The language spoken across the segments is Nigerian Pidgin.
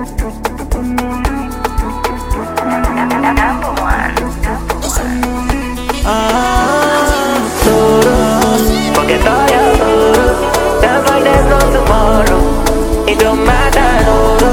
Sorrows, forget all your sorrows. Dance like there's no tomorrow. It don't matter,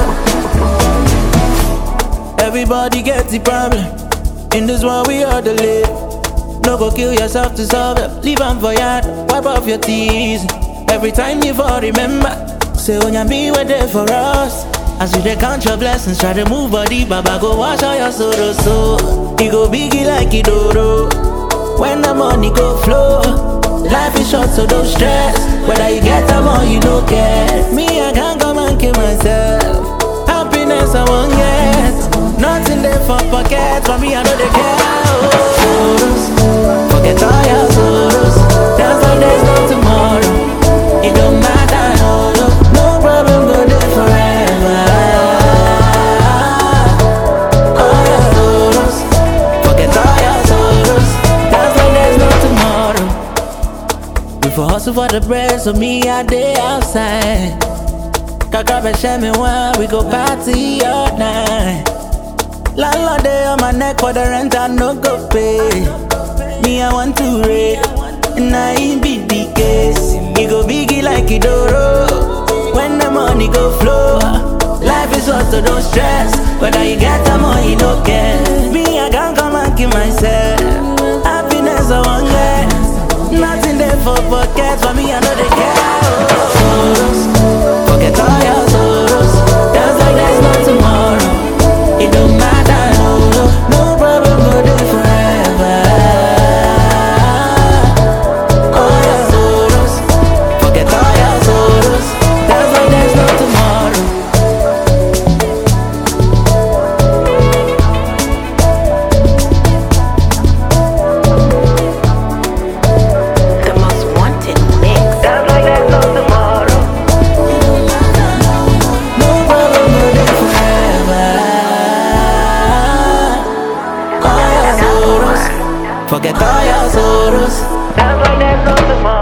no. Everybody gets the problem. In this world we all the live. No go kill yourself to solve it. Leave am for yard, wipe off your tears. Every time you fall, remember. Say when you be with there for us. As you dey count your blessings, try to move body, Baba go wash all your sorrows. So you go biggie like Idoro. When the money go flow, life is short, so don't stress. Whether you get them or you don't get. Me, I can't come and kill myself. Happiness I won't get. Nothing there for pockets. For me, I know they care. Oh, sorrows, forget all your sorrows. Dance like there's no tomorrow. It don't matter, no problem, go there forever. All your sorrows, forget all your sorrows. Dance like there's no tomorrow. We for hustle for the bread, so me I day outside. Kaka be share me while we go party all night. Landlord day on my neck for the rent I no go pay. Me I want to rate, and I ain't be the case. You go biggie like Idoro. When the money go flow, life is short, so don't stress. Whether you get them or you don't get. Me I can't come and kill myself. Happiness I won't get. Nothing there for pockets. For me I know they care. Oh, sorrows, forget all your sorrows. Dance like there's no tomorrow. It don't matter, no problem, go there forever. All your sorrows, forget all your sorrows. Dance like there's no tomorrow. The most wanted mix. Dance like there's no tomorrow. No problem, go there forever. All your sorrows, forget all your sorrows. Dance like there's no tomorrow.